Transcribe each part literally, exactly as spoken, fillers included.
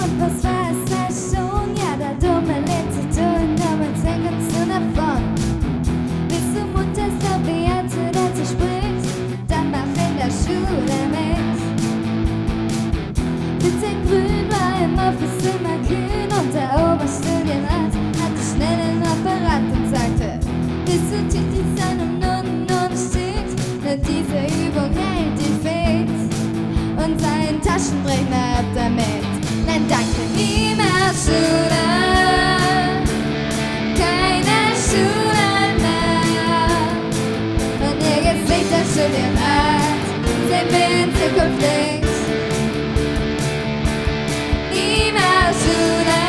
Und was weiß er schon? Ja, der Dumme lädt sich tun, damit kommst du davon. Bist du Mutter, wie Ernte dazu spricht, dann mach in der Schule mit. siebzehn Grün war im Office immer kühn und der Oberstudienrat hatte schnell den Apparat und sagte: Bist du tätig sein und nun und steht, nur diese Übung hält die fit und seinen Taschenrechner ab damit. Nein, danke, nie mehr Schule, keine Schule mehr. Und ihr Gesicht der Studienrat sehen wir in Zukunft nicht. Nie mehr Schule,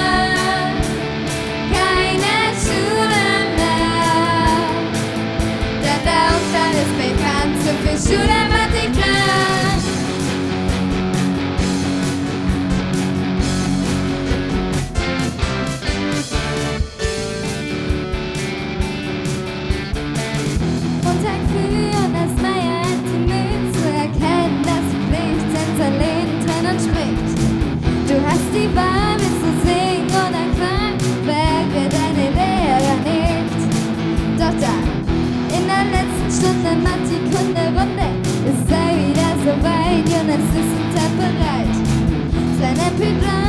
keine Schule mehr. Denn der Umstand ist bekannt, zu viel Schule macht dich krank. Montag früh und das Meier hat die Mühe zu erkennen, dass die Pflicht hinter Leben drin und spricht. Du hast die Wahl, willst du singen oder qualmen, wäre deine Lehrer nicht. Doch dann, in der letzten Stunde Mathe-Kunde-Runde, ist er wieder so weit, Jonas ist bereit. Sein M P drei